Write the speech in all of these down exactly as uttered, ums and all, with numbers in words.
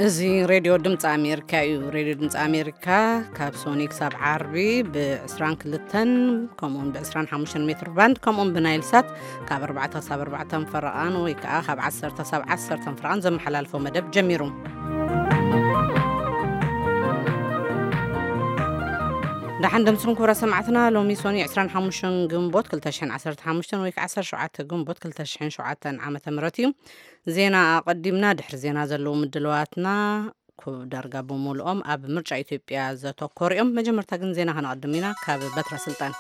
እዚ راديو دمص أمريكا يو راديو دمص أمريكا كاب سونيك ساب عربي بعشرين كلتن كمون بعشرين حمشن متر باند كمون بنايل سات كاب أربعة ساب أربعة فرقان ويكا كاب عشرة ساب عشرة فرقان زم حلال فو مدب جميرهم دحن دمسون كورا سمعتنا لومي سوني عشرين حمشن جنبوت كلتشحن عشرة حمشن ويك عشر شعات جنبوت كلتشحن شعات عامة مرتيم زينا قدمنا دحر زينا زلو مدلواتنا كو درجة بمولهم أب مرجع إثيوبيا زتو كوريوم مجمرتا جن زينا هنقدمينا كاب بترا سلطان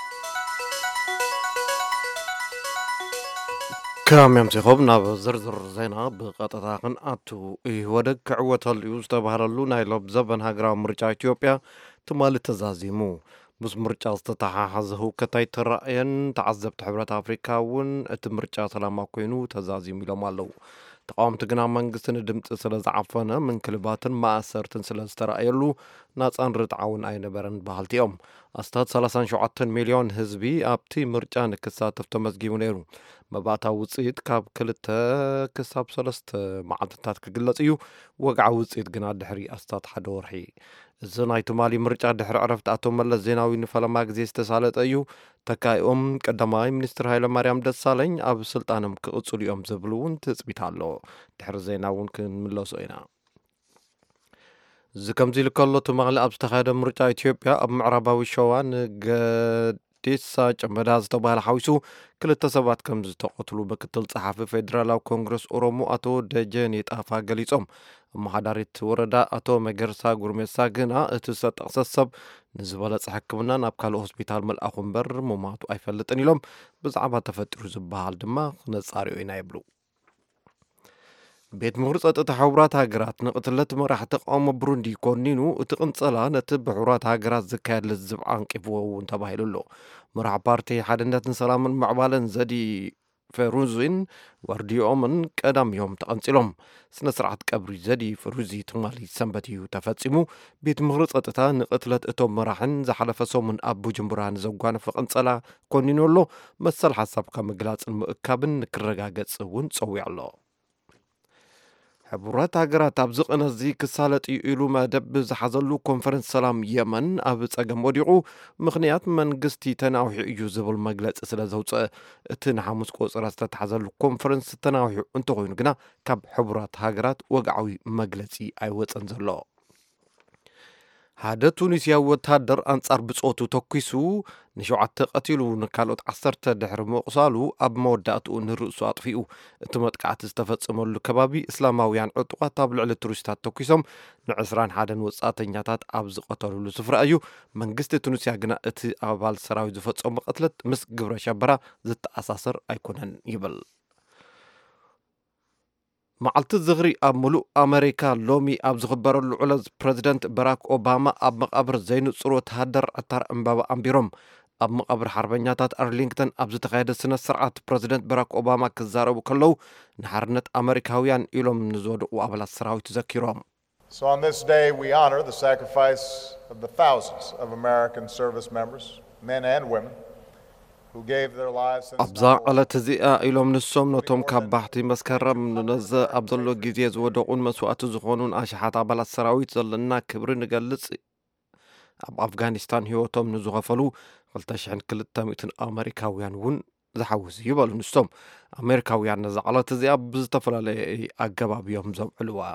كام يوم تخبنا بزرزر زينا بقطعان أتو إيه ودك عوة اليوز تبهرلو نايلوب زبن هجرا مرجع إثيوبيا تمال تزازيمو بس مرجع استطاع حظه كتاي ترأين تعذبت حبرات أفريقيا ون اتمرجع سلام كوينو تزازيم لما لو تقام تقنا منقسن دمت سلز عفنا من كلباتن ما أسرتن سلز ترأيلو ناس أنرد عون أين برن بحالتيهم أستاد سلسان شعاتن مليون هزبي أبتي مرجع نكسات افتمزجي ونيرو مباتا وصيد كاب كلتا كساب سلست معدتات كقلت ايو وقع وصيد قنا دحري أستاد حدورحي الزناي تمالي مرجع دحر عرفت أتو ملا زيناوي نفلما قزي استسالت ايو تكاي أم قدماي منستر هايلا مريم دسالين أب سلطانم كأتصولي أم زبلون تثبيت هالو دحر زيناون كن ملو سوينا زكمزي لكالو تمالي أب ستخايدا مرجع إثيوبيا أب معرباوي شوان قد ديسا جمداز تبال حويسو كل التسابات كم زتقتلوا بكتل صحافي فيدرال أو كونغرس أورومو أتو دجاني تأفا قليسهم محاداريت وردا أتو مجرسا قرميسا قنا اتسا تقصصب نزبالة صحكمنا نابكالو هسبيتال ملأخون بر مماتو أي فلتني لهم بزعبها تفترو زبال دماغ نصاريو إنا يبلو بيت مغرصة تحورات هاجرات نقتلت مرح تقوم بروندي كونينو تقنصلا نتب حورات هاجرات زكاد للزبعان كيفو وانتباهيلو له مرح بارتي حدنات سلام معبالا زدي فيروزين ورديو من قدام يوم تقنصلهم سنة سرعت قبري زدي فروزي تمالي سنبتي وتفتسمو بيت مغرصة تا نقتلت اتوم مرحن زحلف سومن أبو جنبران زوغان فقنصلا كونينو له مسال حساب كمقلاص المؤكابن كرقاقص ون صوي الله حبرات هاجرات أبزق نزي كسالت يقولوا ما دب زحزلو كونفرنس سلام يمن أبز أجم وديعو مخنيات من قستي تناوحي يوزبل مجلس أسلا زوج تنحى مسقوس راستا تحزلو كونفرنس تناوحي انتو غيون قنا كاب حبرات هاجرات وقعوي مجلسي أيوة أنزلو هذا تونسيا وتهدر أنصار بصوتو توكيسو نشوعت قتيلو نكالوت عصرت دحر مقصالو أب موداتو نرؤسو أطفئو اتمتقعت استفتصمو الكبابي إسلاماويان عطوات تابلع للتروستات توكيسوم نعسران حادن وصاتنياتات أبز قتلو لسفر أيو منقست تونسيا قنا اتي أبال سراوي زفتصم قتلت مس قبرة شابرا زت أساسر أيكونن يبل معلت الزغري أب ملو أمريكا لومي أب زخبر العلز بريزيدنت باراك أوباما أب مقابر زينو صروت هادر أتار أمبابا أمبيروم أب مقابر حربينياتات أرلينغتون أب زتقايد السنة سرعات بريزيدنت باراك أوباما كزارو كلو نحرنت أمريكاويان إلوم نزود وأبلا السراوي تذكرهم. So on this day we honor the sacrifice of the thousands of American service members, men and women, who gave their lives أبزا على تزيئة إلوم نسوم نتوم كابحتي مسكرم ننزى أبزلو جيزيز ودقون مسوأت زخونون أشحات عبال السراويت زلنا كبر نقلص أب أفغانستان هيوتوم نزغفلو قلتشحن كل التاميتن أمريكاويان ون زحوز يبالو نسوم أمريكاويان نزع على تزيئة بزتفل لي أقباب يوم زمعلوا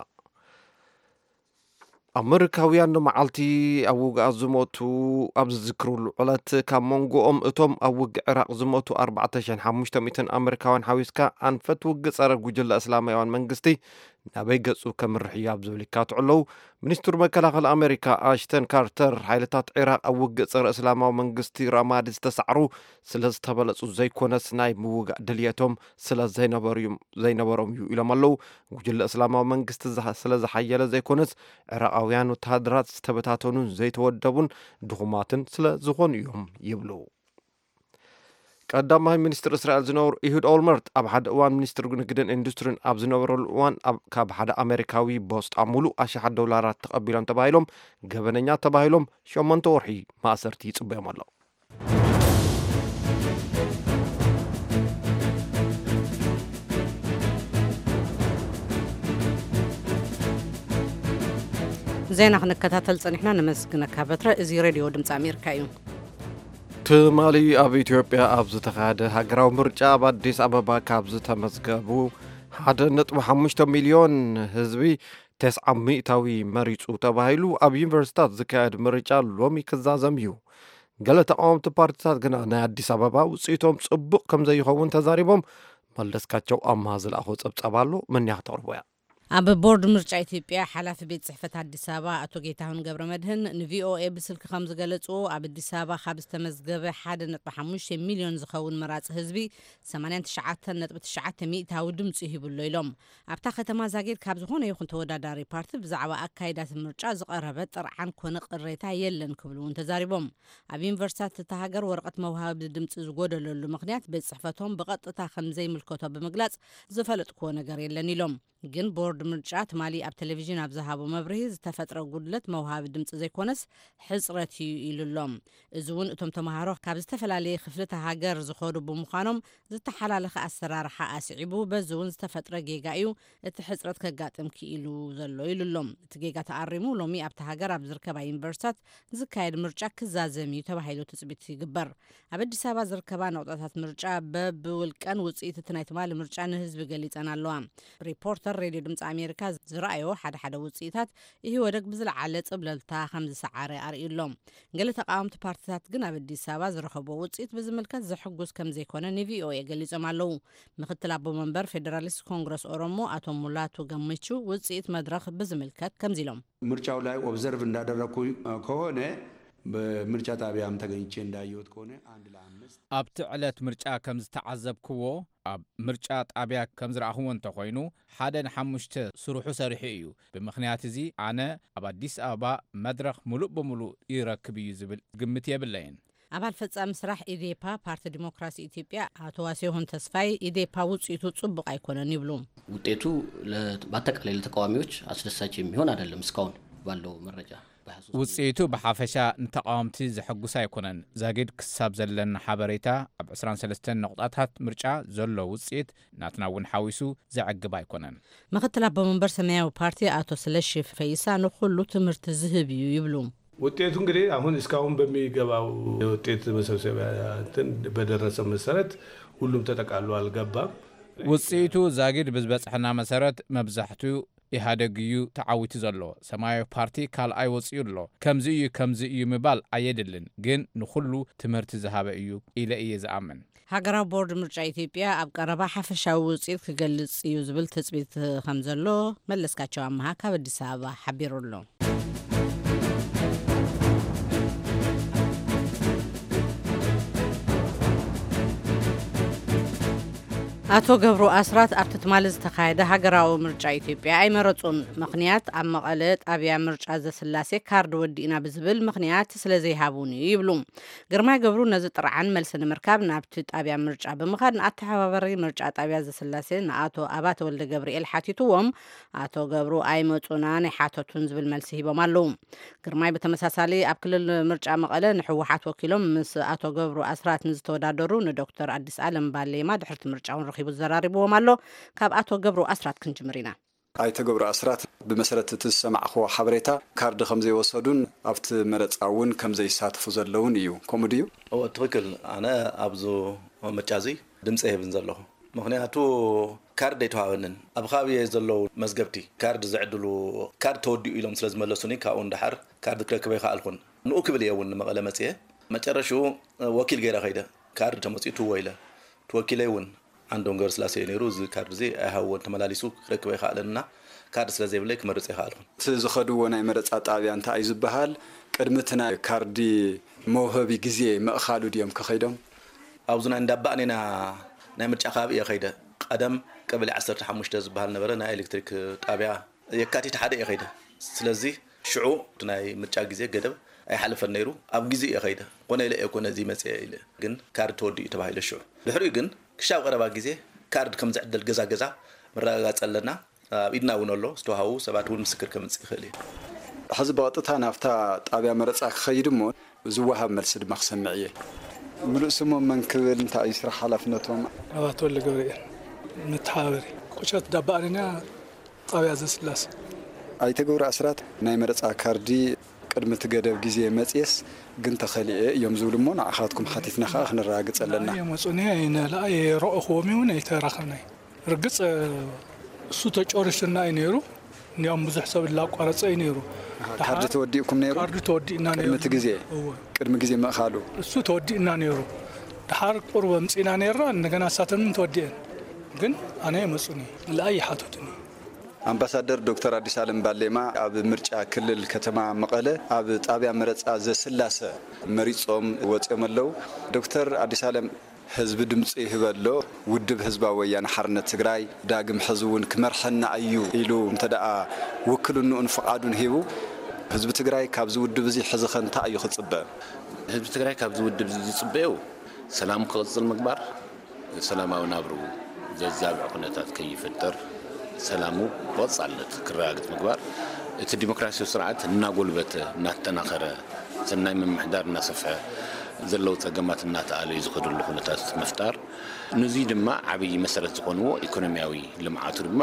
أمريكاويان معلتي أوج أزموتو أبز ذكروا العلت كمونجو أم أتوم أوج عراق زموتو أربعة عشر حمشت ميتين أمريكاوان حويسكا أن فتوج صار جوجل الإسلامي وان منجستي نبي جسوا كم الرحياب زوليكات علو منستر مكلاخ أمريكا أشتن كارتر حيلتات عراق أوج صار إسلامي ومنجستي رماد استسعروا سلز تبلت زي كونس نايب موج دليتهم سلز زي نبريم زي نبرم يو إلى ملو جوجل الإسلامي ومنجست سلز حيلة زي كونس عراقاويان وتهدرات استبتاتون زي تودبون دخماتن سلا زخون يوم يبلو قدام منستر إسرائيل زنور إيهود أولمرت أب حد أوان منستر جنكدن إندسترين أب زنور الوان أب كاب حد أمريكاوي بوست عملو أشحد دولارات تقبلان تبايلهم جبنانيات تبايلهم شو من تورحي ما أسرتي تصبيهم الله زينا خنكتاتل صنحنا نمسكنك بتر ازي راديو دمص امريكا يو تمالي اب ኢትዮጵያ ኣብ ዝተኻደ ሃገራዊ ምርጫ ኣብ አዲስ አበባ ካብ ዝተመዝገቡ ሓደ ነጥብ ሓሙሽተ ሚሊዮን ህዝቢ ተስዓ ሚእታዊ መሪጹ ተባሂሉ ኣብ ዩኒቨርሲታት ዝካየድ ምርጫ ሎሚ ክዛዘም እዩ ገለ ተቃወምቲ ፓርቲታት ግና ናይ አዲስ አበባ ውጽኢቶም ጽቡቕ ከም ዘይኸውን ተዛሪቦም መለስካቸው ኣማዝል ኣኹ ጸብጸባሉ ምን ያተርቦያ ኣብ ቦርድ ምርጫ ኢትዮጵያ ሓላፊ ቤት ጽሕፈት አዲስ አበባ አቶ ጌታሁን ገብረመድህን ንቪኦኤ ብስልክ ከም ዝገለጹ ኣብ አዲስ አበባ ካብ ዝተመዝገበ ሓደ ነጥቢ ሓሙሽተ ሚሊዮን ዝኸውን መራጺ ህዝቢ ሰማንያ ትሽዓተ ነጥቢ ትሽዓተ ሚእታዊ ድምፂ ይህብሎ ኢሎም ኣብታ ከተማ ዛጌድ ካብ ዝኾነ ይኹን ተወዳዳሪ ፓርቲ ብዛዕባ ኣካይዳት ምርጫ ዝቐረበ ጥርዓን ኮነ ቅሬታ የለን ክብሉ ተዛሪቦም ኣብ ዩኒቨርሲታት ተሃገር ወረቐት መውሃቢ ድምፂ ዝጎደለሉ ምክንያት ቤት ጽሕፈቶም ብቐጥታ ከም ዘይምልከቶ ብምግላጽ ዝፈልጥክዎ ነገር የለን ኢሎም ግን ቦርድ ምርጫ ትማሊ ኣብ ቴሌቪዥን ኣብ ዝሃቦ መብርሂ ዝተፈጥረ ጉድለት መውሃቢ ድምፂ ዘይኮነስ ሕጽረት ይሉሎም እዙውን እቶም ተማሃሮ ካብ ዝተፈላለየ ክፍልተ ሃገር ዝኸዱ ብምዃኖም ዝተሓላለኸ ኣሰራርሓ ኣስዒቡ በዝውን ዝተፈጥረ ጌጋ እዩ እቲ ሕጽረት ከጋጥም ክኢሉ ዘሎ ይሉሎም እቲ ጌጋ ተኣሪሙ ሎሚ ኣብቲ ሃገር ኣብ ዝርከባ ዩኒቨርሲታት ዝካየድ ምርጫ ክዛዘም እዩ ተባሂሉ ትጽቢት ይግበር ኣብ አዲስ አበባ ዝርከባ ነቁጣታት ምርጫ በብውልቀን ውጽኢት እቲ ናይ ትማሊ ምርጫ ንህዝቢ ገሊጸን ኣለዋ ሪፖርተር ሬዲዮ ድምጽ አሜሪካ ዝራእዮ ሓደ ሓደ ውጽኢታት ይህ ወደግ ብዝለዓለ ጽብለልታ ከም ዝሰዓረ ኣርእሎም ገለ ተቃወምቲ ፓርቲታት ግን ኣብ አዲስ አበባ ዝረኸቦ ውጽኢት ብዝምልከት ዘሕጉስ ከም ዘይኮነ ንቪኦኤ ገሊጾም ኣለዉ ምክትል ኣቦ መንበር ፌደራሊስት ኮንግረስ ኦሮሞ አቶ ሙላቱ ገመቹ ውጽኢት መድረክ ብዝምልከት ከምዚ ኢሎም ምርጫው ላይ ኦብዘርቭ እንዳደረኩ ከሆነ በምርጫ ጣቢያም ተገኝቼ እንዳየሁት ከሆነ አንድ ለአምስት ኣብቲ ዕለት ምርጫ ከም ዝተዓዘብክዎ ኣብ ምርጫ ጣብያ ከም ዝረኣኽዎ እንተኾይኑ ሓደ ንሓሙሽተ ስሩሑ ሰሪሑ እዩ ብምኽንያት እዚ ኣነ ኣብ አዲስ አበባ መድረኽ ሙሉእ ብምሉእ ይረክብ እዩ ዝብል ግምት የብለይን አባል ፈጻሚ ስራሕ ኢዴፓ ፓርቲ ዲሞክራሲ ኢትዮጵያ አቶ ዋሲሁን ተስፋይ ኢዴፓ ውጽኢቱ ጽቡቅ አይኮነን ይብሉ ውጤቱ ለባጠቃላይ ለተቃዋሚዎች አስደሳች የሚሆን አይደለም እስካሁን ባለው መረጃ ውጽኢቱ በሐፈሻ እንተቃወምቲ ዝሕጉስ አይኮነን ዛጌድ ክሳብ ዘለን ሓበሬታ ኣብ عشرين وثلاثة ነቁጣታት ምርጫ ዘሎ ውጽኢት ናትናውን ሓዊሱ ዘዕግብ አይኮነን ምክትል ኣቦ መንበር ሰማያዊ ፓርቲ አቶ ስለሺ ፈይሳ ንኹሉ ትምህርት ዝህብ እዩ ይብሉ ውጤቱ እንግዲህ አሁን እስካሁን በሚገባው ውጤት መሰብሰቢያ እንትን በደረሰ መሰረት ሁሉም ተጠቃሎ አልገባም ውጽኢቱ ዛጌድ ብዝበጽሕና መሰረት መብዛሕቱ ኢሃደግዩ ተዓዊቱ ዘሎ ሰማያዊ ፓርቲ ካልኣይ ወጽኡ ኣሎ ከምዚ እዩ ከምዚ እዩ ምባል አየድልን ግን ንኹሉ ትምህርቲ ዝሃበ እዩ ኢለ እየ ዝኣምን ሃገራዊ ቦርድ ምርጫ ኢትዮጵያ ኣብ ቀረባ ሓፈሻዊ ውጽኢት ክገልጽ እዩ ዝብል ትጽቢት ከም ዘሎ መለስካቸው ኣምሃ ካብ አዲስ አበባ ሓቢሩሎ አቶ ገብሩ አስራት ኣብቲ ትማሊ ዝተኻየደ ሃገራዊ ምርጫ ኢትዮጵያ ኣይመረጹን ምክንያት ኣብ መቐለ ጣብያ ምርጫ ዘስላሴ ካርድ ወዲእና ብዝብል ምክንያት ስለዘይሃቡን ይብሉ ግርማይ ገብሩ ነዚ ጥርዓን መልሲ ንምርካብ ናብቲ ጣብያ ምርጫ ብምኻድ ንኣተሓባበሪ ምርጫ ጣብያ ዘስላሴ ንኣቶ ኣባተ ወልደ ገብርኤል ሓቲትዎም አቶ ገብሩ ኣይመጹና ናይ ሓተቱን ዝብል መልሲ ሂቦም ኣለዉ ግርማይ በተመሳሳሊ ኣብ ክልል ምርጫ መቐለ ንሕወሓት ወኪሎም ምስ አቶ ገብሩ አስራት ንዝተወዳደሩ ንዶክተር አዲስ ዓለም ባሌማ ድሕርቲ ምርጫውን ረኺቡ ዘራሪብዎም ኣሎ ካብ አቶ ገብሩ አስራት ክንጅምሪና ኣይተ ገብሩ አስራት ብመሰረት ትሰማዕኹ ሓበሬታ ካርድ ከም ዘይወሰዱን ኣብቲ መረጻውን ከም ዘይሳተፉ ዘለውን እዩ ከምኡ ድዩ ኦ ትክክል ኣነ ኣብዞ መጫዚ ድምጽ ይብን ዘለኹ ምክንያቱ ካርድ ኣይተዋወንን ኣብ ኻብየ ዘለው መዝገብቲ ካርድ ዝዕድሉ ካርድ ተወዲኡ ኢሎም ስለዝመለሱኒ ካብኡ እንዳሓር ካርድ ክረክበ ይኽኣልኩን ንኡ ክብል የውን መቐለ መጽየ መጨረሹ ወኪል ገይራ ኸይደ ካርድ ተመጽኢቱ ወይለ ተወኪለይ እውን عندهم غير سلاسي نيرو زي كارد زي هاو تملاليسو ركبه يخالنا كارد سلازي بلك مرص يخالون تزخدو وناي مرص طابيا انت ايزبحال قدمتنا كاردي موهبي غزي ماخالو ديم كخيدم ابزنا اندبانينا ناي مرص خابي يخيده قدم قبل عشرة وخمسة زبحال نبره ناي الكتريك طابيا يكاتيت حدا يخيده سلازي شعو ناي مرص غزي قدب اي حلف النيرو اب غزي يخيده قونه لا يكون زي مسي الى كن كارد تودي تبايل الشعو بحري كن كشاو قربا غزي كارد كم زعدل غزا غزا مرغاص لنا بيدنا ونولو استوهاو سبات ون مسكر كم صخلي حزب وطتا نافتا طابيا مرصا خيدمو زوهاب መልስ ድማክሰምዕየ ምሉስሞ መንክብል እንታ ይስራ ሓላፍነቶም አባተ ወልደ ገብርኤል መተሓበሪ ቁጨት ዳባሪና ጣብያ ዘስላሴ ኣይተገብሩ ኣስራት ናይ መረፃ ካርዲ ቅድሚ ትገደብ ግዜ መጽየስ ግን ተኸሊአ እዮም ዝብሉ እሞ ንዓኻትኩም ሓቲትና ኸ ክንረጋግፅ ኣለና የመፁኒ ነላ የረእኽዎም ይሁን ኣይተራኸብናይ ርግፅ እሱ ተጨርሽና እዩ ነይሩ ንያም ብዙሕ ሰብ ላቋረፀ እዩ ነይሩ ካርዲ ተወዲእኩም ነይሩ ካርዲ ተወዲእና ነይሩ ቅድሚ ግዜ ቅድሚ ግዜ ምእኻሉ እሱ ተወዲእና ነይሩ ድሓር ቁርበ ምፂና ነይራ እንደገና ሳተምን ተወዲእን ግን ኣነ የመፁኒ ለኣይ ሓተቱኒ አምባሳደር ዶክተር አዲስ አለም ባሌማ ኣብ ምርጫ ክልል ከተማ መቀለ ኣብ ጣብያ መረፃ ዘስላሰ መሪጾም ወፅኦም ኣለው ዶክተር አዲስ አለም ህዝብ ድምጽ ይህበሎ ውድብ ህዝባዊ ወያነ ሓርነት ትግራይ ዳግም ህዝቡን ክመርሐና እዩ ኢሉ እንተደኣ ውክልንኡን ፍቃዱን ሂቡ ህዝብ ትግራይ ካብ ዝውድብ እዚ ሕዚ ኸንታ እዩ ክጽበ ህዝብ ትግራይ ካብ ዝውድብ ዝጽበዩ ሰላም ክቅጽል ምግባር ሰላማዊ ናብሩ ዘዛብዕ ኩነታት ከይፍጠር ሰላሙ ወጻለት ክራግት ምግባር እቲ ዲሞክራሲያዊ ስርዓት እናጎልበተ እናተናኸረ ሰናይ መምሕዳር እናሰፍሐ ዘለው ጸገማት እናተኣለ ዝኸዱሉ ኩነታት መፍጣር ነዚ ድማ ዓብይ መሰረት ዝኾንዎ ኢኮኖሚያዊ ልምዓቱ ድማ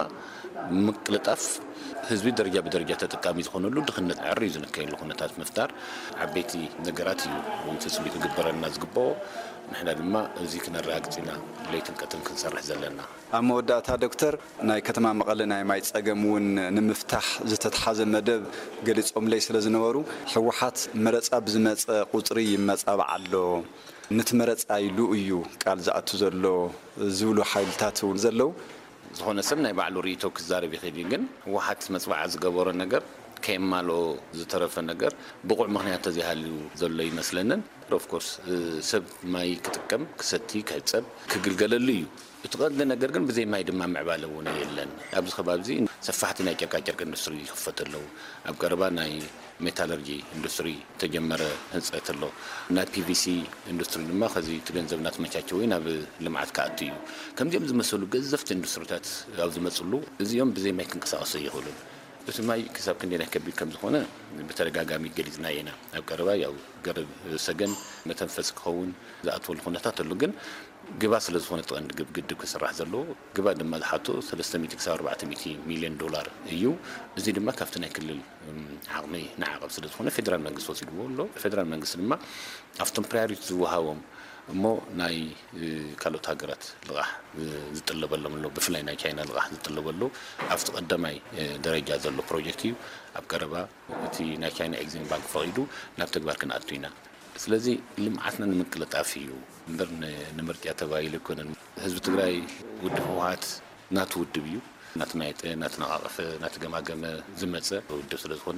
ምቅልጣፍ ህዝቢ ደረጃ በደረጃ ተጠቃሚ ዝኾነሉ ድኽነት ዕሪ ዝነከየሉ ኩነታት መፍጣር ዓበይቲ ነገራት እዩ ወንተስቢ ክግበረና ዝግበኦ ንሕና ድማ እዚ ክነረጋግፅና ለይትን ቀጥን ክንሰርሕ ዘለና ኣብ መወዳእታ ዶክተር ናይ ከተማ መቐለ ናይ ማይ ጸገም እውን ንምፍታሕ ዝተተሓዘ መደብ ገሊጾም ለይ ስለ ዝነበሩ ሕወሓት መረፃ ብዝመፀ ቁፅሪ ይመጻብ ኣሎ ንትመረፃ ኢሉ እዩ ቃል ዝኣቱ ዘሎ ዝብሉ ሓይልታት እውን ዘለው ዝኾነ ሰብ ናይ ባዕሉ ሪቶ ክዛረብ ይኽእል ግን ሕወሓት መጽባዓ ዝገበሮ ነገር ከየማሎ ዝተረፈ ነገር ብቑዕ ምኽንያት ተዚሃልዩ ዘሎ ይመስለንን ኦፍ ኮርስ ሰብ ማይ ክጥቀም ክሰቲ ክሕፀብ ክግልገለሉ እዩ እቲ ቀንዲ ነገር ግን ብዘይ ማይ ድማ ምዕባለ እውን የለን ኣብዚ ከባቢ እዚ ሰፋሕቲ ናይ ጨርቃጨርቂ ኢንዱስትሪ ይኽፈተለው ኣብ ቀረባ ናይ ሜታለርጂ ኢንዱስትሪ ተጀመረ ህንፀት ኣሎ ናይ ፒቪሲ ኢንዱስትሪ ድማ ከዚ ትገንዘብና ተመቻቸው ወይ ናብ ልምዓት ካኣቱ እዩ ከምዚኦም ዝመሰሉ ገዘፍቲ ኢንዱስትሪታት ኣብ ዝመፅሉ እዚኦም ብዘይ ማይ ክንቀሳቀሱ ይኽእሉን እቲ ማይ ክሳብ ክንደና ከቢድ ከም ዝኾነ ብተደጋጋሚ ገሊጽና ኢና ኣብ ቀረባ ያው ገረብ ሰገን መተንፈስ ክኸውን ዝኣትወሉ ኩነታት ኣሎ ግን ግባ ስለ ዝኾነ ጥቕንዲ ግድብ ክስራሕ ዘሎ ግባ ድማ ዝሓቶ ሰለስተ ሚእቲ ክሳብ ኣርባዕተ ሚእቲ ሚልዮን ዶላር እዩ እዚ ድማ ካብቲ ናይ ክልል ዓቕሚ ንዓቐብ ስለ ዝኾነ ፌደራል መንግስቲ ወሲድዎ ኣሎ ፌደራል መንግስቲ ድማ ኣብቶም ፕራዮሪቲ ዝወሃቦም እሞ ናይ ካልኦት ሃገራት ልቓሕ ዝጥለበሎም ኣሎ ብፍላይ ናይ ቻይና ልቓሕ ዝጥለበሉ ኣብቲ ቀዳማይ ደረጃ ዘሎ ፕሮጀክት እዩ ኣብ ቀረባ እቲ ናይ ቻይና ኤግዚም ባንክ ፈቒዱ ናብ ተግባር ክንኣቱ ኢና ስለዚ ልምዓትና ንምቅልጣፍ እዩ እምበር ንምርጫ ተባሂሉ ይኮነን ህዝቢ ትግራይ ውድብ ህወሓት ናቱ ውድብ እዩ ናትናይጠ ናትነቓቐፈ ናትገማገመ ዝመፀ ውድብ ስለ ዝኾነ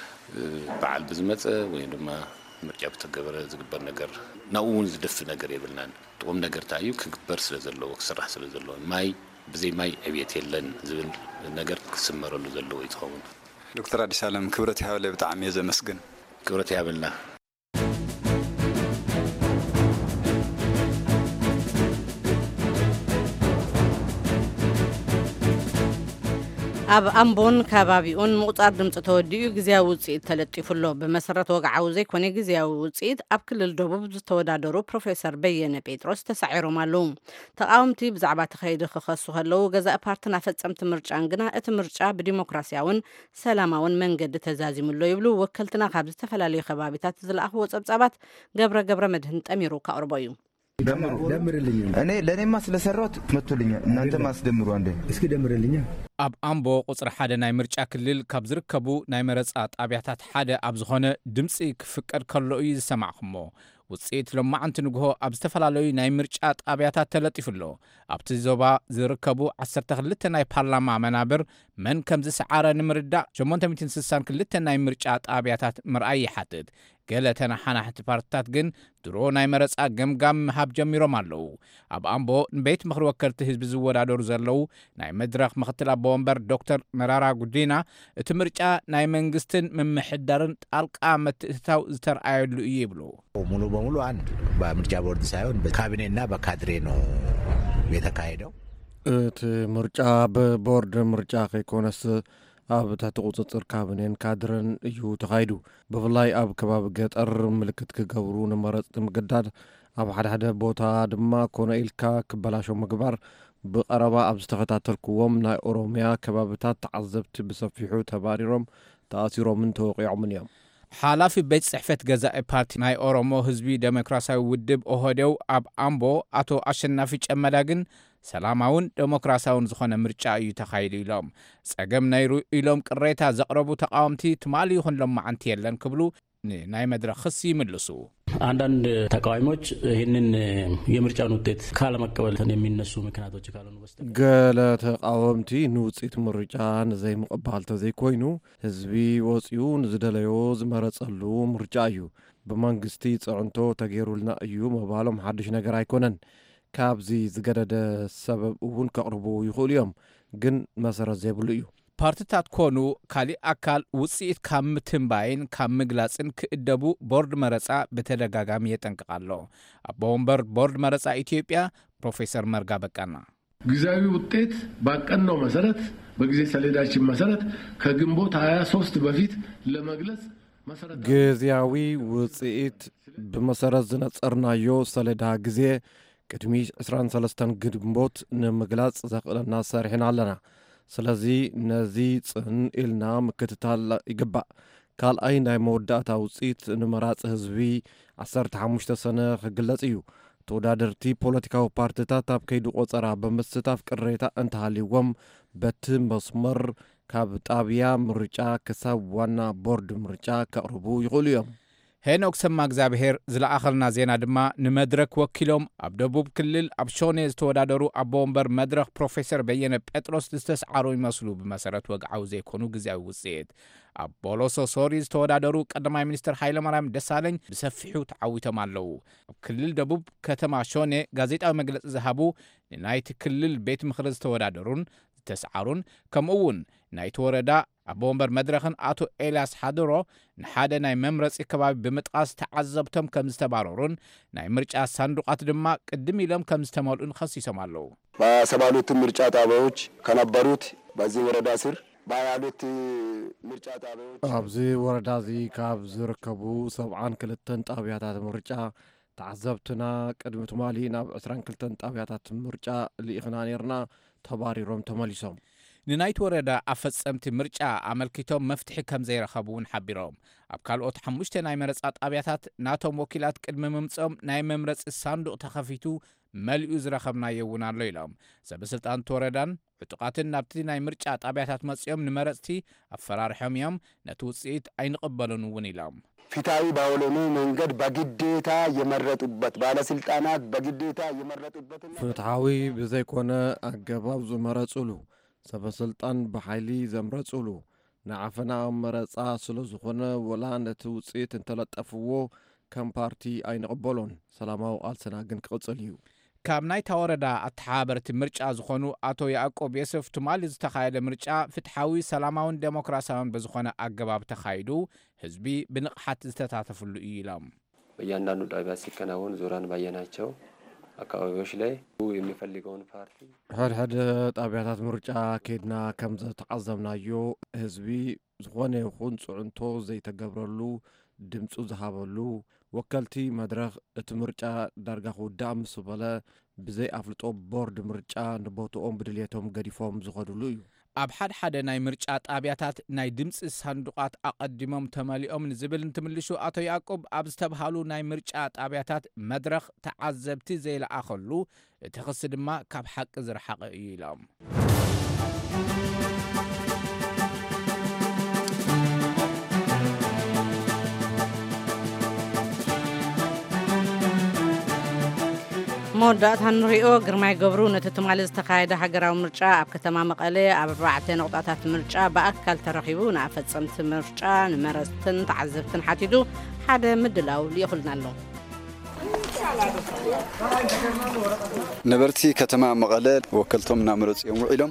በዓል ብዝመፀ ወይ ድማ ምርጫ ብተገበረ ዝግበር ነገር ናብኡ እውን ዝደፊ ነገር የብልናን ጥቁም ነገር ታዩ ክግበር ስለ ዘለዎ ክስራሕ ስለ ዘለዎ ማይ ብዘይ ማይ ዕብየት የለን ዝብል ነገር ክስመረሉ ዘለዎ ይትኸውን ዶክተር አዲስ አለም ክብረት ይሃበለ ብጣዕሚ እየ ዘመስግን ክብረት ይሃበልና ኣብ ኣምቦን ከባቢኡን ምቁፃር ድምፂ ተወዲኡ ግዝያዊ ውፅኢት ተለጢፉሎ ብመሰረት ወግዓዊ ዘይኮነ ግዝያዊ ውፅኢት ኣብ ክልል ደቡብ ዝተወዳደሩ ፕሮፌሰር በየነ ጴጥሮስ ተሳዒሮም ኣለዉ ተቃወምቲ ብዛዕባ ተኸይዲ ክኸሱ ከለዉ ገዛእ ፓርቲና ፈፀምቲ ምርጫን ግና እቲ ምርጫ ብዲሞክራሲያውን ሰላማውን መንገዲ ተዛዚሙሎ ይብሉ ወከልትና ካብ ዝተፈላለዩ ከባቢታት ዝለኣኽዎ ፀብፃባት ገብረ ገብረ መድህን ጠሚሩ ካቅርቦ እዩ ደምርልኝ እኔ ለኔማ ስለሰራሁት መጥቶልኛ እናንተ ማስደምሩ አንዴ እስኪ ደምርልኛ ኣብ ኣምቦ ቁጽሪ ሓደ ናይ ምርጫ ክልል ካብ ዝርከቡ ናይ መረፃ ጣብያታት ሓደ ኣብ ዝኾነ ድምፂ ክፍቀድ ከሎ እዩ ዝሰማዕኹሞ ውፅኢት ሎማዓንቲ ንግሆ ኣብ ዝተፈላለዩ ናይ ምርጫ ጣብያታት ተለጢፉሎ ኣብቲ ዞባ ዝርከቡ ዓሰርተ ክልተ ናይ ፓርላማ መናብር መን ከም ዝሰዓረ ንምርዳእ ሸሞንተ ሚእቲ ስሳን ክልተ ናይ ምርጫ ጣብያታት ምርኣይ ይሓትት ገለ ተናሓናሕቲ ፓርቲታት ግን ድሮ ናይ መረፃ ገምጋም ምሃብ ጀሚሮም ኣለዉ ኣብ ኣምቦ ንቤት ምክሪ ወከልቲ ህዝቢ ዝወዳደሩ ዘለው ናይ መድረኽ ምክትል ኣቦ ወንበር ዶክተር መራራ ጉዲና እቲ ምርጫ ናይ መንግስትን ምምሕዳርን ጣልቃ ምትእትታው ዝተረኣየሉ እዩ ይብሉ ሙሉ በሙሉ አንድ በምርጫ ቦርድ ሳይሆን በካቢኔና በካድሬ ነው የተካሄደው እቲ ምርጫ በቦርድ ምርጫ ከይኮነስ ኣብ ታሕቲ ቁፅፅር ካቢኔን ካድረን እዩ ተኻይዱ ብፍላይ ኣብ ከባቢ ገጠር ምልክት ክገብሩ ንመረፅቲ ምግዳድ ኣብ ሓደ ሓደ ቦታ ድማ ኮነ ኢልካ ክበላሾ ምግባር ብቀረባ ኣብ ዝተኸታተልክዎም ናይ ኦሮሚያ ከባቢታት ተዓዘብቲ ብሰፊሑ ተባሪሮም ተኣሲሮምን ተወቂዖምን እዮም። ሓላፊ ቤት ጽሕፈት ገዛኢ ፓርቲ ናይ ኦሮሞ ህዝቢ ዴሞክራሲያዊ ውድብ ኦህዴው ኣብ ኣምቦ ኣቶ ኣሸናፊ ጨመዳ ግን ሰላማውን ዴሞክራሲያውን ዝኾነ ምርጫ እዩ ተኻይዱ ኢሎም ጸገም ነይሩ ኢሎም ቅሬታ ዘቕረቡ ተቃወምቲ ትማሊ ይኹንሎም መዓንቲ የለን ክብሉ ናይ መድረክ ክስ ይምልሱ። አንዳንድ ተቃዋሚዎች ይህንን የምርጫውን ውጤት ካለመቀበል የሚነሱ ምክንያቶች ካልሆኑ በስተቀር ገለ ተቃወምቲ ንውጽኢት ምርጫ ንዘይ ምቕባል ተዘይኮይኑ ህዝቢ ወጽኡ ንዝደለዮ ዝመረጸሉ ምርጫ እዩ ብመንግስቲ ጽዕንቶ ተገይሩልና እዩ መባሎም ሓድሽ ነገር ኣይኮነን። ካብዚ ዝገደደ ሰበብ እውን ከቕርቡ ይኽእሉ እዮም ግን መሰረት ዘይብሉ እዩ። ፓርቲታት ኮኑ ካሊእ ኣካል ውጽኢት ካብ ምትንባይን ካብ ምግላጽን ክእደቡ ቦርድ መረጻ በተደጋጋሚ የጠንቅቃሎ። አቦ ወንበር ቦርድ መረጻ ኢትዮጵያ ፕሮፌሰር መርጋ በቃና ጊዜያዊ ውጤት ባቀናው መሰረት በጊዜ ሰሌዳችን መሰረት ከግንቦት ሃያ ሶስት በፊት ለመግለጽ መሰረት ጊዜያዊ ውጽኢት በመሰረት ዝነጸርናዮ ሰሌዳ ጊዜ ቅድሚ عشرين وثلاثين ግንቦት ንምግላጽ ዘኽእለና ሰርሕና ኣለና። ስለዚ ነዚ ጽን ኢልና ምክትታል ይግባእ። ካልኣይ ናይ መወዳእታ ውጽኢት ንመራጽ ህዝቢ ዓሰርተ ሓሙሽተ ሰነ ክግለጽ እዩ። ተወዳደርቲ ፖለቲካዊ ፓርቲታት ኣብ ከይዲ ቆጸራ ብምስታፍ ቅሬታ እንተሃልይዎም በቲ መስመር ካብ ጣብያ ምርጫ ክሳብ ዋና ቦርድ ምርጫ ከቕርቡ ይኽእሉ እዮም። ሄኖክ ሰማ እግዚአብሔር ዝለኣኸልና ዜና ድማ ንመድረክ ወኪሎም ኣብ ደቡብ ክልል ኣብ ሾኔ ዝተወዳደሩ ኣቦ ወንበር መድረክ ፕሮፌሰር በየነ ጴጥሮስ ዝተሰዓሩ ይመስሉ ብመሰረት ወግዓዊ ዘይኮኑ ጊዜያዊ ውጽኢት ኣብ ቦሎሶ ሶሪ ዝተወዳደሩ ቀዳማይ ሚኒስትር ሃይለማርያም ደሳለኝ ብሰፊሑ ተዓዊቶም ኣለዉ። ኣብ ክልል ደቡብ ከተማ ሾኔ ጋዜጣዊ መግለጺ ዝሃቡ ንናይቲ ክልል ቤት ምክሪ ዝተወዳደሩን ዝተሰዓሩን ከምኡውን ናይቲ ወረዳ ኣቦ ወንበር መድረክን ኣቶ ኤልያስ ሓድሮ ንሓደ ናይ መምረጺ ከባቢ ብምጥቃስ ተዓዘብቶም ከም ዝተባረሩን ናይ ምርጫ ሳንዱቃት ድማ ቅድም ኢሎም ከም ዝተመልኡን ከሲሶም ኣለዉ። በሰባሉት ምርጫ ጣቢያዎች ከነበሩት በዚህ ወረዳ ስር ባያሉት ምርጫ ጣቢያዎች ኣብዚ ወረዳ እዚ ካብ ዝርከቡ ሰብዓን ክልተን ጣብያታት ምርጫ ተዓዘብትና ቅድሚ ትማሊ ናብ عشرين وثلاثين ጣብያታት ምርጫ ልኢኽና ነርና ተባሪሮም ተመሊሶም። ንናይቲ ወረዳ ኣፈጸምቲ ምርጫ ኣመልኪቶም መፍትሒ ከም ዘይረኸቡን ሓቢሮም ኣብ ካልኦት ሓሙሽተ ናይ መረጻ ጣብያታት ናቶም ወኪላት ቅድሚ ምምጾም ናይ መምረጺ ሳንዱቕ ተኸፊቱ መልኡ ዝረኸብናዮ እውን ኣሎ ኢሎም ሰበስልጣን ወረዳን ዕጡቃትን ናብቲ ናይ ምርጫ ጣብያታት መጽኦም ንመረጽቲ ኣፈራርሖም እዮም ነቲ ውጽኢት ኣይንቕበሉን እውን ኢሎም ፊታዊ ባወሎኑ መንገድ በግዴታ የመረጡበት ባለስልጣናት በግዴታ የመረጡበት ፍትሐዊ ብዘይኮነ አገባብ ዝመረጹሉ ሰበስልጣን በኃይሊ ዘምረጹሉ ንዓፈና መረጻ ስለ ዝኾነ ወላ ነቲ ውጽኢት እንተለጠፍዎ ከም ፓርቲ ኣይንቕበሎን ሰላማዊ ቃልስና ግን ክቕጽል እዩ። ካብ ናይታ ወረዳ ኣተሓባበርቲ ምርጫ ዝኾኑ አቶ ያዕቆብ የሱፍ ትማሊ ዝተኻየደ ምርጫ ፍትሐዊ ሰላማውን ዴሞክራሲያውን በዝኾነ አገባብ ተኻይዱ ህዝቢ ብንቕሓት ዝተታተፍሉ እዩ ኢሎም በእያንዳንዱ ጣቢያ ሲከናወን ዞራን ባየናቸው አካባቢዎች ላይ የሚፈልገውን ፓርቲ ሕድሕድ ጣብያታት ምርጫ ከድና ከም ዝተዓዘብናዮ ህዝቢ ዝኾነ ይኹን ጽዕንቶ ዘይተገብረሉ ድምፁ ዝሃበሉ ወከልቲ መድረክ እቲ ምርጫ ዳርጋ ክውዳእ ምስ በለ ብዘይ ኣፍልጦ ቦርድ ምርጫ ንቦትኦም ብድልየቶም ገዲፎም ዝኸድሉ እዩ። ኣብ ሓደ ሓደ ናይ ምርጫ ጣብያታት ናይ ድምፂ ሳንዱቃት ኣቐዲሞም ተመሊኦም ንዝብል እንትምልሱ አቶ ያዕቆብ ኣብ ዝተባሃሉ ናይ ምርጫ ጣብያታት መድረክ ተዓዘብቲ ዘይለኣኸሉ እቲ ክስ ድማ ካብ ሓቂ ዝረሓቐ እዩ ኢሎም مودات هنريو ግርማይ ገብሩ ነቲ ትማሊ ዝተኻየደ ሃገራዊ ምርጫ ኣብ ከተማ መቐለ ኣብ ኣርባዕተ ነቁጣታት ምርጫ በኣካል ተረኺቡ ንኣፈጸምቲ ምርጫ ንመረፅትን ተዓዘብትን ሓቲዱ ሓደ ምድላው ሊይኽልና ኣሎ። ነበርቲ ከተማ መቐለ ወከልቶም ናምረጽ እዮም ውዒሎም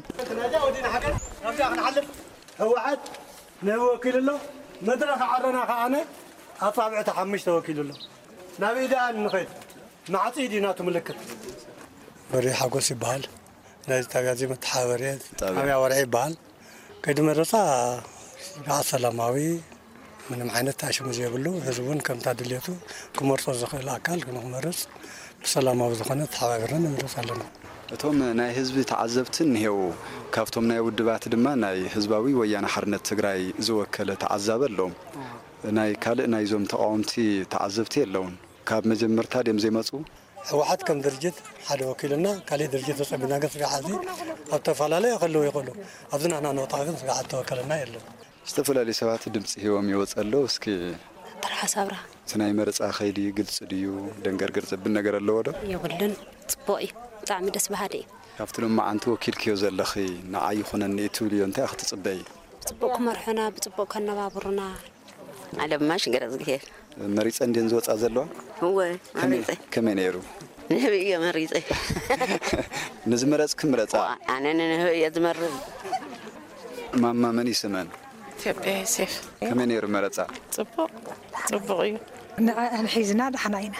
ህወሓት ነወኪል ኣሎ መድረኽ ዓረና ከኣነ ኣፋብዕተ ሓሙሽተ ወኪል ኣሎ ናብ ኢዳ ንኸይድ معطي دينا تملكت وري حقوس يبال ناس تاغازي متحاوريت ابي وري بال قدم الرصا قاع سلاماوي من معينه تاشم زيبلو حزبون كم تادليتو كمرص زخل اكل كنو مرص بسلاماوي زخنه تحاورنا نمرص لنا እቶም ናይ ህዝቢ ተዓዘብትን ይሄው ካፍቶም ናይ ውድባት ድማ ናይ ህዝባዊ ወያነ ሓርነት ትግራይ ዝወከለ ተዓዛበ ኣለዎም ናይ ካልእ ናይ ዞም ተቃውምቲ ተዓዘብቲ የለውን ካብ መጀመርታ ደም ዘይመጹ ህወሓት ከም ድርጅት ሓደ ወኪልና ካልእ ድርጅት ተጸቢና ግን ስጋሓዚ ኣብ ተፈላለየ ይኸለው ይኸሉ ኣብዝና ናኖታ ግን ስጋሓት ተወከለና የለን ዝተፈላለዩ ሰባት ድምጽ ሂቦም ይወጸሎ እስኪ ጥራሕ ሳብራ ስናይ መረጻ ኸይዲ ግልጽ ድዩ ደንገርገር ዘብን ነገር ኣለዎ ዶ ይብልን ጽቡቕ እዩ ብጣዕሚ ደስ በሃሊ እዩ ካብትሎም ማዓንቲ ወኪል ክዮ ዘለኺ ንዓይ ይኹነኒ እትብልዮ እንታይ ክትጽበይ ጽቡቕ ክመርሑና ብጽቡቕ ከነባብሩና ዓለምማሽ ገረዝግሄ መሪጸ እንደን ዝወጻ ዘለዋ ወይ መሪጸ ከመይ ነይሩ ንህብየ መሪጸ ንዝመረጽ ክምረጻ ኣነ ንህብየ ዝመርጽ ማማ መን ይስመን ኢትዮጵያ ሴፍ ከመይ ነይሩ መረጻ ጽቡቕ ጽቡቕ እዩ ንሒዝና ደሕና ኢና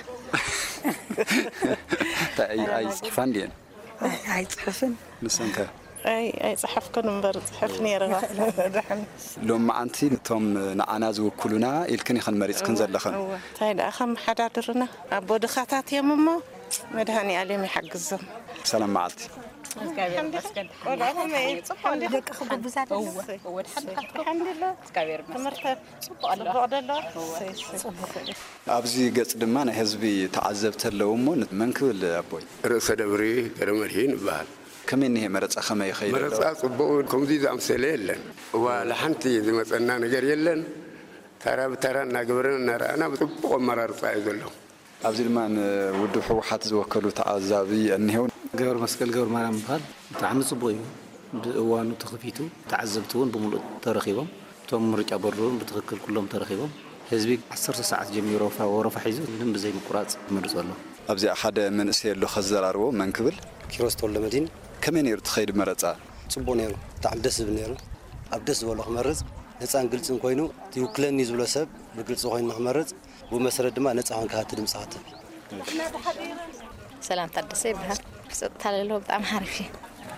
ታይ ኣይ ጽፋን ደን ኣይ ጽሕፍን ንሰንተ ኣይ ኣይ ጽሕፍከን እምበር ጽሕፍ ነይርኻ ደሕን ሎም ማዓንቲ ቶም ንዓና ዝውክሉና ኢልክን ይኽን መሪጽክን ዘለኽን እንታይ ደኣ ከም መሓዳድርና ኣቦ ድኻታት እዮም እሞ መድሃኒ ኣለም ይሓግዞም ሰላም መዓልቲ ኣብዚ ገጽ ድማ ናይ ህዝቢ ተዓዘብቲ ኣለዎ እሞ መን ክብል ኣቦይ ርእሰ ደብሪ ገረመድሂን ይበሃል ከመይ ንሄ መረጻ ከመይ ይኸይድ መረጻ ጽቡቕ ከምዚ ዝኣምሰለ የለን ዋላሓንቲ ዝመፀና ነገር የለን ተራ ብተራ እናገበረን እናረኣና ብጽቡቕ ኣመራርጻ እዩ ዘሎ ኣብዚ ድማ ውድብ ሕወሓት ዝወከሉ ተዓዛቢ እኒሄው ገብረ መስቀል ገብረ ማርያም ይበሃል ብጣዕሚ ጽቡቕ እዩ ብእዋኑ ተኸፊቱ ተዓዘብቲ እውን ብምሉእ ተረኺቦም እቶም ምርጫ ቦርዶን ብትክክል ኩሎም ተረኺቦም ህዝቢ ዓሰርተ ሰዓት ጀሚሮ ወረፋ ሒዙ ምንም ብዘይ ምቁራጽ ይመርጹ ኣሎ ኣብዚ ሓደ መንእሰይ ኣሎ ከዘራርቦ መን ክብል ኪሮስ ተወልደመድህን ከመይ ነይሩ ትኸይድ መረጻ ጽቡቕ ነይሩ ብጣዕሚ ደስ ዝብል ነይሩ ኣብ ደስ ዝበሎ ክመርጽ ነፃን ግልጽን ኮይኑ ይውክለኒ ዝብሎ ሰብ ብግልጽ ኮይኑ ክመርጽ ብመሰረት ድማ ነፃ ሆን ካህቲ ድምጽ ካህቲ ሰላም ታደሰ ይበሃል ክጸጥታለሎ ብጣዕሚ ሓሪፍ እዩ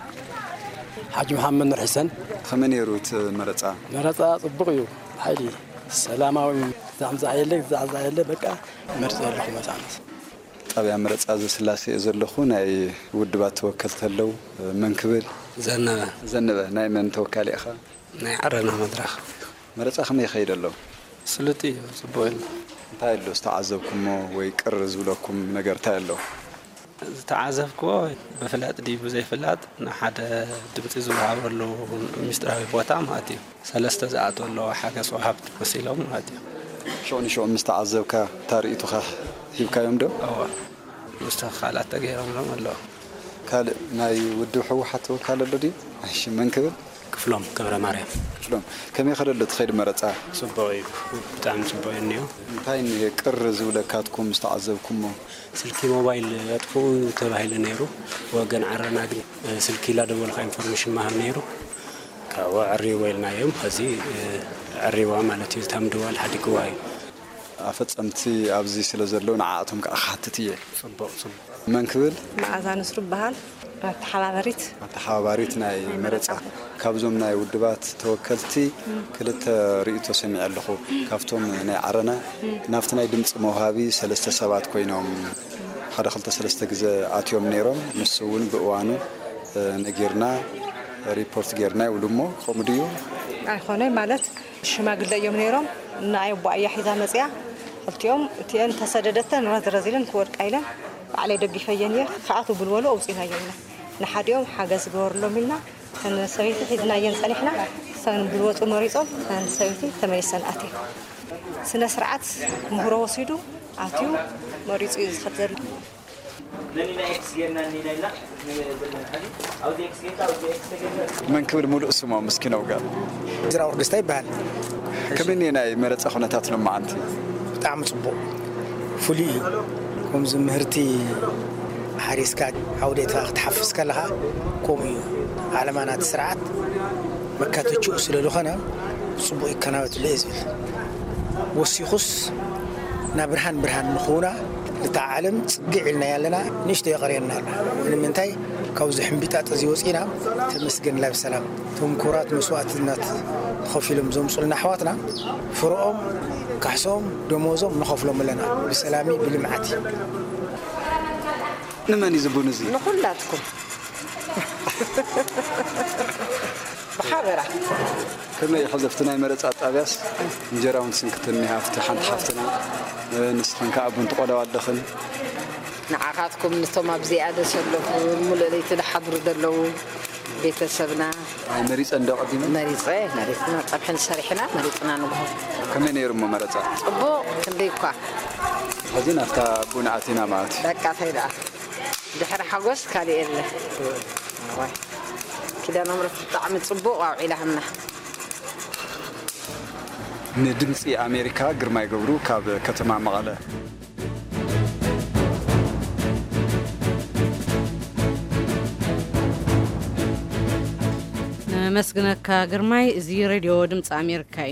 ሓጂ መሐመድ ኑር ሕሰን ከመይ ነይሩ መረጻ መረጻ ጽቡቕ እዩ ሓይሊ ሰላማዊ ዛዕዛየለ ዛዕዛየለ በቃ መርጽ ኣለኹ መጻነት ጣብያ መረጻ ዘስላሴ ዘለኹ ናይ ውድባት ተወከልቲ ኣለው መን ክብል ዘነበ ዘነበ ናይ መን ተወካሊ ኢኻ ናይ ዓረና መድረኽ መረጻ ከመይ ይኸይድ ኣሎ ስልጢ ጽቡቕ እዩ እንታይ ኣሎ ዝተዓዘብኩሞ ወይ ቅር ዝብለኩም ነገር እንታይ ኣሎ ዝተዓዘብክዎ ብፍላጥ ድዩ ብዘይፍላጥ ንሓደ ድምፂ ዝወሃበሉ ምስጢራዊ ቦታ ማለት እዩ ሰለስተ ዝኣትዉ ኣለዎ ሓገዝ ወሃብቲ መሲሎም ማለት እዩ ሽዑ ንሽዑ ምስ ተዓዘብካ ታርኢቱኻ ሂብካዮም ዶ እዋ ምስተ ካልኣት ተገይሮምሎም ኣለዎ ካልእ ናይ ውድብ ሕወሓት ተወካሊ ኣሎ ድዩ እሺ መን ክብል ክፍሎም ገብረ ማርያም ክፍሎም ከመይ ኸደሎ ትኸይድ መረጻ ጽቡቕ እዩ ብጣዕሚ ጽቡቕ እዩ እኒኦ እንታይ ቅር ዝብለካትኩም ዝተዓዘብኩሞ ስልኪ ሞባይል ኣጥፍኡ ተባሂሉ ነይሩ ወገን ዓረና ግን ስልኪ ላደወልካ ኢንፎርሜሽን ማህብ ነይሩ ካብኡ ዕሪቦ ኢልናዮም ሕዚ ዕሪቦ ማለት እዩ ተምድዋል ሓዲግዋ እዩ ኣፈጸምቲ ኣብዚ ስለ ዘለዉ ንዓኣቶም ከዓ ክሓትት እየ ጽቡቕ ጽቡቕ መን ክብል መዓዛ ንስሩ ይበሃል ኣተሓባበሪት ኣተሓባበሪት ናይ መረጻ ካብዞም ናይ ውድባት ተወከልቲ ክልተ ርእቶ ሰሚዕ ኣለኹ ካብቶም ናይ ዓረና ናብቲ ናይ ድምፂ መውሃቢ ሰለስተ ሰባት ኮይኖም ሓደ ክልተ ሰለስተ ግዜ ኣትዮም ነይሮም ንሱ እውን ብእዋኑ ነጊርና ሪፖርት ጌርና ይብሉ እሞ ከምኡ ድዩ ኣይኮነይ ማለት ሽማግለ እዮም ነይሮም ንኣይ ቦኣያ ሒዛ መፅያ ክልቲኦም እቲአን ተሰደደተን ረዝረዚለን ክወድቃ ኢለን ባዕለይ ደጊፈየን እየ ከኣቱ ብልበሉ ኣውፂናዮም ኢና ንሓዲኦም ሓገዝ ዝገበርሎም ኢልና ተን ሰበይቲ ሒዝናየን ፀኒሕና ሰን ብልወፁ መሪፆም ተን ሰበይቲ ተመይሰን ኣትዩ ስነ ስርዓት ምህሮ ወሲዱ ኣትዩ መሪፁ እዩ ዝኸድ ዘሎ መን ክብል ሙሉእ ስሞም ምስኪ ነውጋ ዝራውር ደስታ ይበሃል ከመይ ናይ መረፃ ኩነታት ሎማዓንቲ ብጣዕሚ ጽቡቕ ፍሉይ እዩ ከምዚ ምህርቲ ሓሪስካ ዓውዴታ ክትሓፍዝ ከለኻ ከምኡ እዩ ዓለማናት ስርዓት መካተችኡ ስለ ዝኾነ ጽቡቕ ይከናወትሉ እየ ዝብል ወሲኹስ ናብ ብርሃን ብርሃን ንኽውና እታ ዓለም ጽግዕ ኢልና ያለና ንእሽቶ የቐርየና ኣሎ ንምንታይ ካብዚ ሕምቢጣጥ እዚ ወፂና ተመስገን ላ ብሰላም እቶም ኩራት መስዋዕትነት ከፊሎም ዘምፅኡልና ኣሕዋትና ፍርኦም ካሕሶም ደሞዞም ንኸፍሎም ኣለና ብሰላሚ ብልምዓት ንመን እዩ ዝቡን እዚ ንኹላትኩም بخبرة كما يحذفتنا مرص طابياس انجراون سنكتني هافت حنت حفتنا نسخن كابون تقودوا الدخل نعاقاتكم نتوما بزياده سلفوا مولديت الحضر دلو ቤተሰብና መሪጽ እንደው ቀዲም መሪጽ መሪጽና ጠብሕን ሰሪሕና መሪጽና ነው ከመይ ነይሩሞ መረጻ ጽቦ ክንደይኳ حزين أفتا بون عتينا معتي بقى تيدا دحر حقوس كالي إلا كده نمر طعم تصبوق أو عيلة همنا ندمسي أمريكا قرما يقبرو كاب كتما مغالة مسكنك قرماي زي راديو دمس أمريكا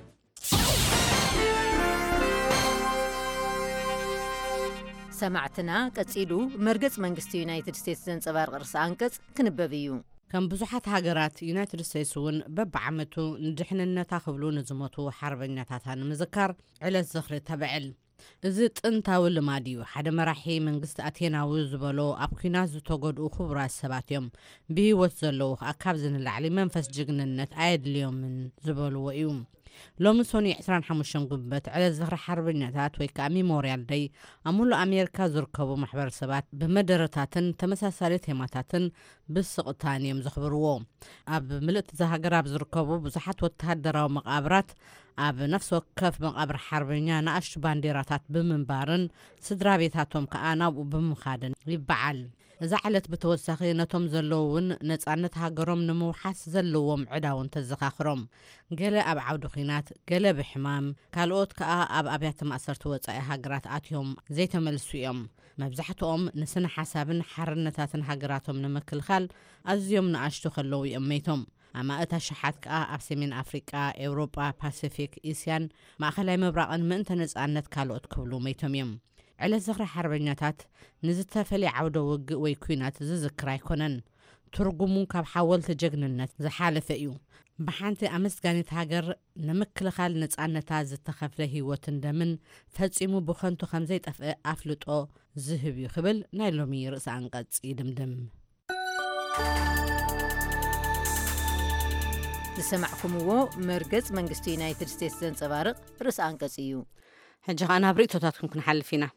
سمعتنا قصيدو مرغص منግስቲ ዩናይትድ ስቴትስ ዘንጸባርቕ ርዕሰ አንቀጽ ክንበብ እዩ ከም ብዙሓት ሃገራት ዩናይትድ ስቴትስ እውን በብዓመቱ ንድሕንነታ ክብሉ ንዝሞቱ ሓርበኛታት ንምዝካር ዕለት ዝኽሪ ተብዕል እዚ ጥንታዊ ልማድ እዩ ሓደ መራሒ መንግስቲ ኣቴናዊ ዝበሎ ኣብ ኩናት ዝተጎድኡ ክቡራት ሰባት እዮም ብሂወት ዘለዉ ኣካብ ዝንላዕሊ መንፈስ ጅግንነት ኣየድልዮምን ዝበልዎ እዩ ሎሚ ሶኒ عشرين وخمسة ግንቦት ዕለት ዝኽሪ ሓርበኛታት ወይ ከዓ ሜሞርያል ዴይ ኣሙሉ ኣሜሪካ ዝርከቡ ማሕበረሰባት ብመደረታትን ተመሳሳሊ ቴማታትን ብስቕታን እዮም ዘኽብርዎ ኣብ ምልእቲ ሃገራት ዝርከቡ ብዙሓት ወተሃደራዊ መቃብራት ኣብ ነፍሲ ወከፍ መቃብር ሓርበኛ ንኣሽቱ ባንዴራታት ብምንባርን ስድራ ቤታቶም ከዓ ናብኡ ብምኻድን ይበዓል እዛ ዕለት ብተወሳኺ ነቶም ዘለውን ነፃነት ሃገሮም ንምውሓስ ዘለዎም ዕዳውን ተዘኻኽሮም ገለ ኣብ ዓውዲ ኺናት ገለ ብሕማም ካልኦት ከዓ ኣብ ኣብያተ ማእሰርቲ ወፃኢ ሃገራት ኣትዮም ዘይተመልሱ እዮም መብዛሕትኦም ንስነ ሓሳብን ሓርነታትን ሃገራቶም ንምክልኻል ኣዝዮም ንኣሽቱ ከለዉ እዮም መይቶም ኣማእታ ሸሓት ከዓ ኣብ ሰሜን ኣፍሪቃ ኤውሮጳ ፓሲፊክ እስያን ማእኸላይ ምብራቕን ምእንተ ነፃነት ካልኦት ክብሉ መይቶም እዮም ዕለት ዝኽሪ ሓርበኛታት ንዝተፈልየ ዓውደ ውግእ ወይ ኩናት ዝዝክር ኣይኮነን ትርጉሙ ካብ ሓወልቲ ጀግንነት ዝሓለፈ እዩ ብሓንቲ ኣመስጋኒት ሃገር ንምክልኻል ነፃነታ ዝተኸፍለ ህይወትን ደምን ፈጺሙ ብኸንቱ ከም ዘይጠፍአ ኣፍልጦ ዝህብ እዩ ክብል ናይ ሎሚ ርእሰ አንቀጽ ይድምድም ዝሰማዕኩምዎ መርገጽ መንግስቲ ዩናይትድ ስቴትስ ዘንጸባርቕ ርእሰ አንቀጽ እዩ ሕጂ ኸ ናብ ርእቶታትኩም ክንሓልፍ ኢና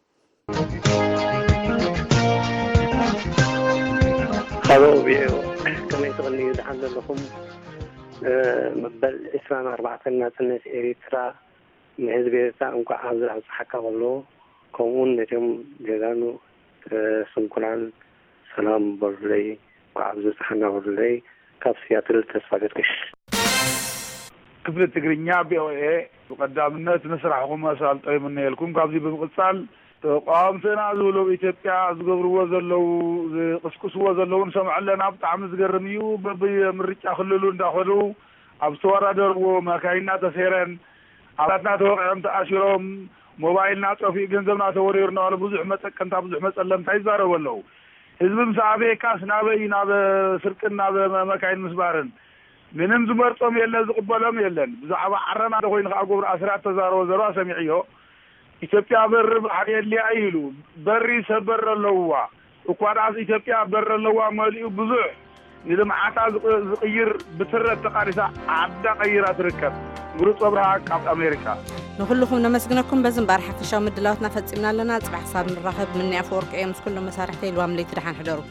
ሃሎ ቢኦ ከመይ ትቕንዩ ድሓን ዘለኹም መበል عشرين وأربعة ናጽነት ኤሪትራ ንህዝቢ ኤሪትራ እንኳዕ ኣብ ዝሓካ ከሎ ከምኡውን ነቶም ጀጋኑ ስንኩላን ሰላም በርለይ እንኳዕ ኣብ ዝፀሓና በርለይ ካብ ሲያትል ተስፋ ገድግሽ ክፍለ ትግርኛ ቢኦኤ ብቀዳምነት መስራሕኩም ኣሳልጦይምና የልኩም ካብዚ ብምቕጻል ተቋምትና ዝብሎ ኢትዮጵያ ዝገብርዎ ዘለው ዝቅስቅስዎ ዘለው ንሰምዕ ኣለና ብጣዕሚ ዝገርም እዩ በብምርጫ ክልሉ እንዳኸዱ ኣብ ዝተወዳደርዎ መካይና ተሰይረን ኣባላትና ተወቂዖም ተኣሲሮም ሞባይልና ጠፊኡ ገንዘብና ተወሪሩ እናበሉ ብዙሕ መፀቀንታ ብዙሕ መፀለምታ ይዛረቡ ኣለዉ ህዝቢ ምስ ኣበየካስ ናበይ ናብ ስርቅን ናብ መካይን ምስባርን ምንም ዝመርጦም የለን ዝቕበሎም የለን ብዛዕባ ዓረና ኮይኑ ከዓ ጎብር ኣስራት ተዛረቦ ዘረባ ሰሚዕዮ ኢትዮጵያ በር ባሕርየልያ ኢሉ በሪ ሰበር ኣለዋ እኳ ዳስ ኢትዮጵያ በር ኣለዋ መሊኡ ብዙሕ ንልምዓታ ዝቕይር ብትረት ተቃሪሳ ዓዳ ቀይራ ትርከብ ምሩፅ ብርሃቅ ኣብ ኣሜሪካ ንኩልኩም ነመስግነኩም በዝን ባር ሓፈሻዊ ምድላውትና ፈጺምና ኣለና ጽባሕ ሓሳብ ንራኸብ ምን ያፈ ወርቅ እየ ምስ ኩሎም መሳርሕቲ ኢልዋም ለይቲ ድሓን ሕደሩ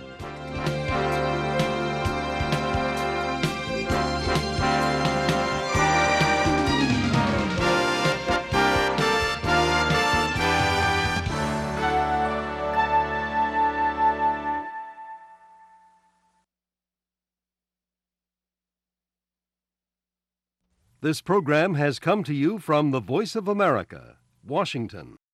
This program has come to you from the Voice of America, Washington.